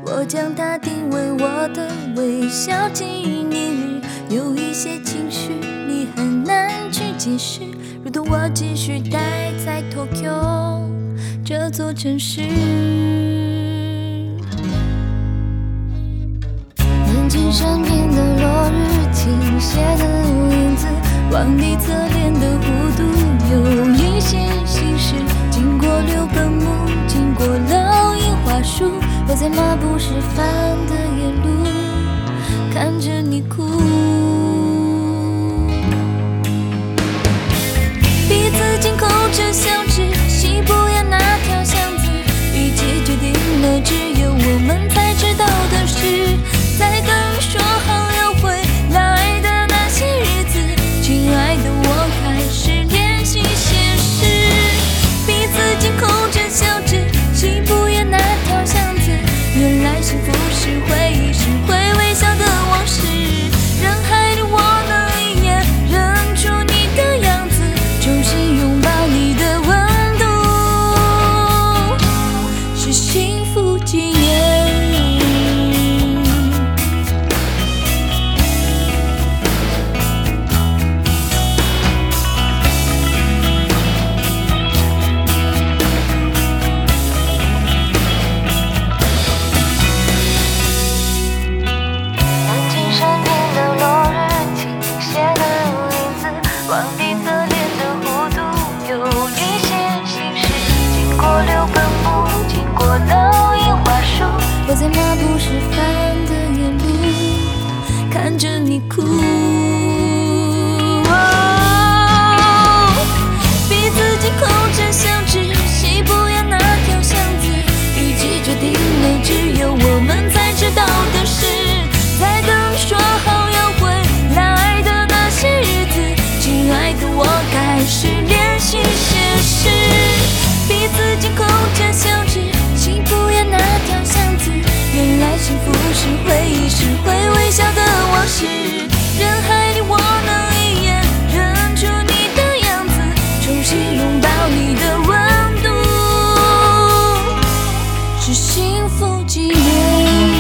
我将它定为我的微笑纪念日。有一些情绪你很难去解释，如同我继续待在 Tokyo 这座城市。眼睛身边的落日，倾斜的影子，往里侧脸的弧度，有一些心事。经过六本木，经过老樱花树，我在马不是帆的夜路，看着你哭。彼此紧扣着小指，西伯亚那条巷子，一起决定了只有我们才知道的事。在等说好要回来的那些日子，亲爱的，我开始练习写诗。彼此紧扣着小指，西伯亚那条巷子，原来幸福是回忆，是会微笑的往事。人海里我能一眼认出你的样子，重新拥抱你的温度，是幸福纪念。往底侧脸的弧度，有一些心事。经过六本木，经过老樱花树，我在马不是帆的夜路，看着你哭。彼此紧扣着小指，西伯亚那条巷子，一起决定了只有我们才知道的事。在等说好要回来的那些日子，亲爱的，我开始练习写诗。彼此紧扣着小指，西伯亚那条巷子，原来幸福是回忆，是会微笑的往事。人海里我能一眼认出你的样子，重新拥抱你的温度，是幸福纪念。